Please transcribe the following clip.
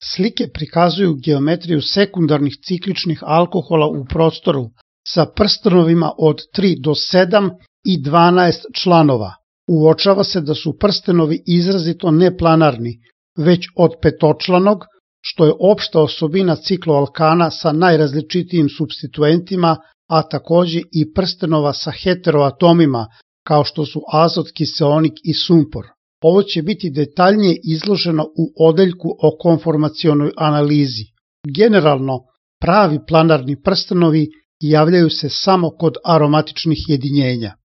Slike prikazuju geometriju sekundarnih cikličnih alkohola u prostoru sa prstenovima od 3 do 7 i 12 članova. Uočava se da su prstenovi izrazito neplanarni, već od petočlanog, što je opšta osobina cikloalkana sa najrazličitijim supstituentima, a takođe i prstenova sa heteroatomima, kao što su azot, kiseonik i sumpor. Ovo će biti detaljnije izloženo u odeljku o konformacionoj analizi. Generalno, pravi planarni prstenovi javljaju se samo kod aromatičnih jedinjenja.